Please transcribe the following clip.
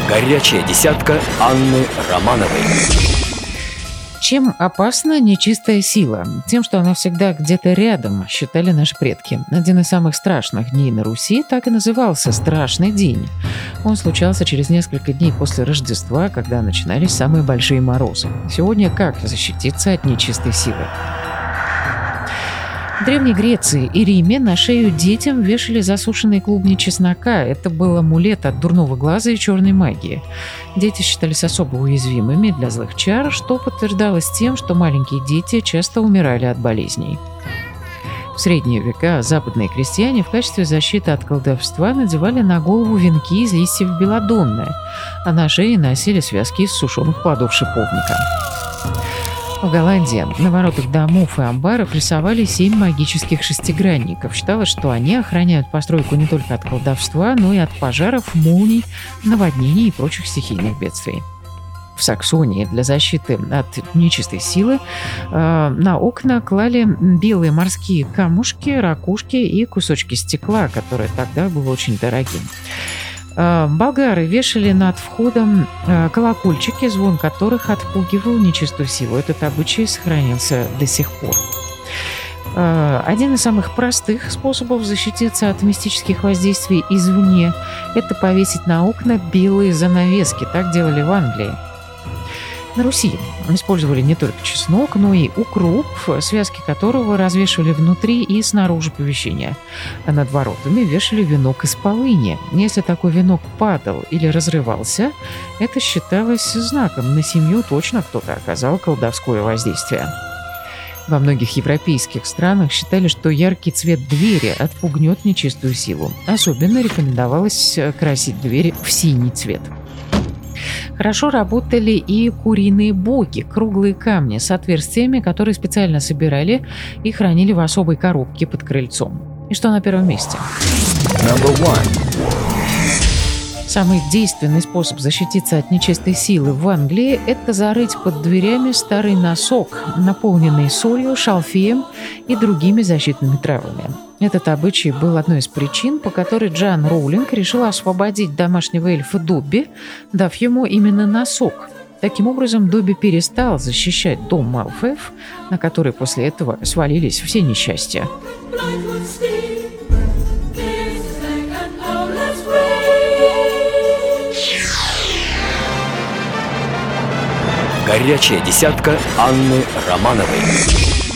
Горячая десятка Анны Романовой. Чем опасна нечистая сила? Тем, что она всегда где-то рядом, считали наши предки. Один из самых страшных дней на Руси так и назывался «Страшный день». Он случался через несколько дней после Рождества, когда начинались самые большие морозы. Сегодня как защититься от нечистой силы? В Древней Греции и Риме на шею детям вешали засушенные клубни чеснока. Это был амулет от дурного глаза и черной магии. Дети считались особо уязвимыми для злых чар, что подтверждалось тем, что маленькие дети часто умирали от болезней. В средние века западные крестьяне в качестве защиты от колдовства надевали на голову венки из листьев белодонны, а на шее носили связки из сушеных плодов шиповника. В Голландии на воротах домов и амбаров рисовали 7 магических шестигранников. Считалось, что они охраняют постройку не только от колдовства, но и от пожаров, молний, наводнений и прочих стихийных бедствий. В Саксонии для защиты от нечистой силы на окна клали белые морские камушки, ракушки и кусочки стекла, которое тогда было очень дорогим. Болгары вешали над входом колокольчики, звон которых отпугивал нечистую силу. Этот обычай сохранился до сих пор. Один из самых простых способов защититься от мистических воздействий извне – это повесить на окна белые занавески. Так делали в Англии. На Руси использовали не только чеснок, но и укроп, связки которого развешивали внутри и снаружи помещения. А над воротами вешали венок из полыни. Если такой венок падал или разрывался, это считалось знаком. На семью точно кто-то оказал колдовское воздействие. Во многих европейских странах считали, что яркий цвет двери отпугнет нечистую силу. Особенно рекомендовалось красить двери в синий цвет. Хорошо работали и куриные боги, круглые камни с отверстиями, которые специально собирали и хранили в особой коробке под крыльцом. И что на первом месте? Самый действенный способ защититься от нечистой силы в Англии – это зарыть под дверями старый носок, наполненный солью, шалфеем и другими защитными травами. Этот обычай был одной из причин, по которой Джоан Роулинг решила освободить домашнего эльфа Добби, дав ему именно носок. Таким образом, Добби перестал защищать дом Малфоев, на который после этого свалились все несчастья. Горячая десятка Анны Романовой.